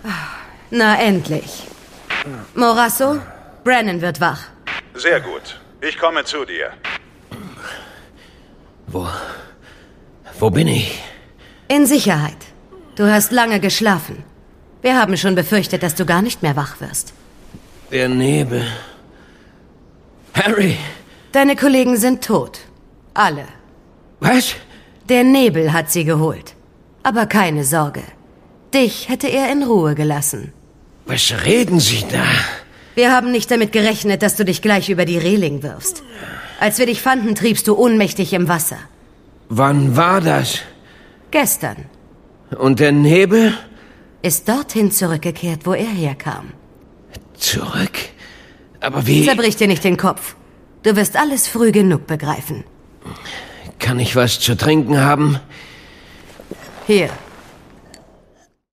Na, endlich. Morasso, Brennan wird wach. Sehr gut. Ich komme zu dir. Wo bin ich? In Sicherheit. Du hast lange geschlafen. Wir haben schon befürchtet, dass du gar nicht mehr wach wirst. Der Nebel. Harry! Deine Kollegen sind tot. Alle. Was? Der Nebel hat sie geholt. Aber keine Sorge. Dich hätte er in Ruhe gelassen. Was reden Sie da? Wir haben nicht damit gerechnet, dass du dich gleich über die Reling wirfst. Als wir dich fanden, triebst du ohnmächtig im Wasser. Wann war das? Gestern. Und der Nebel? Ist dorthin zurückgekehrt, wo er herkam. Zurück? Aber wie? Zerbrich dir nicht den Kopf. Du wirst alles früh genug begreifen. Kann ich was zu trinken haben? Hier.